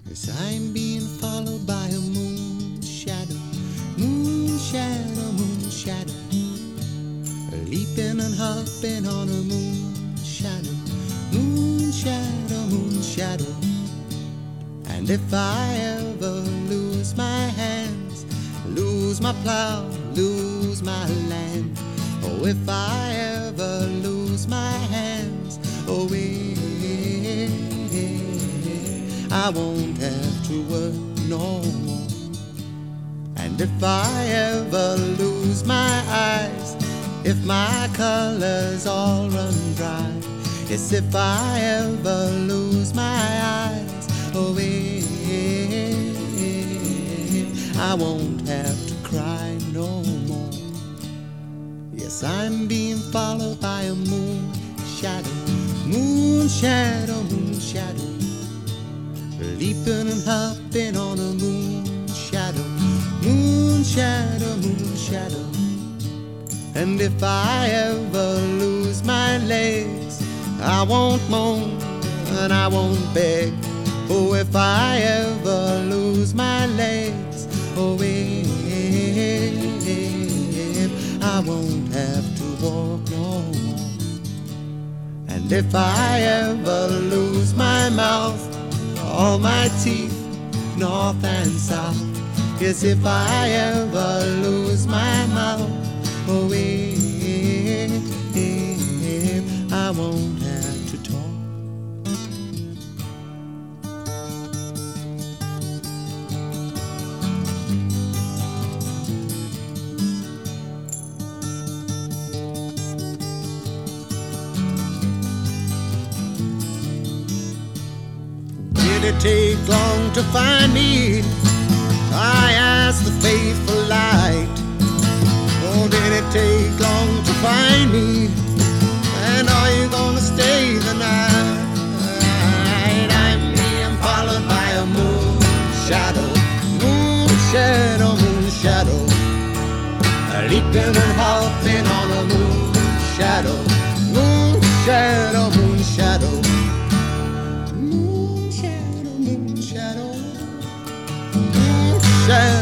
As I'm being followed by a moon shadow, moon shadow, moon shadow, leaping and hopping on a moon shadow, moon shadow, moon shadow. And if I ever lose my hands, lose my plow, lose my land, oh, if I ever lose my hands, oh, I won't have to work no more. And if I ever lose my eyes, if my colors all run dry, yes, if I ever lose my eyes, oh, I won't have to cry no more. Yes, I'm being followed by a moon shadow, moon shadow, moon shadow, leaping and hopping on a moon shadow, moon shadow, moon shadow. And if I ever lose my legs, I won't moan and I won't beg. Oh, if I ever lose my legs, oh, I won't have to walk no more. And if I ever lose my mouth, all my teeth, north and south, yes, if I ever lose my mouth, oh, I won't have to talk. Did it take long to find me? I asked the faithful light. Oh, did it take long to find me? And are you gonna stay the night? I'm being followed by a moon shadow, moon shadow, moon shadow, leaping and hopping on a moon shadow, moon shadow, moon shadow. Moon shadow, moon shadow, moon shadow.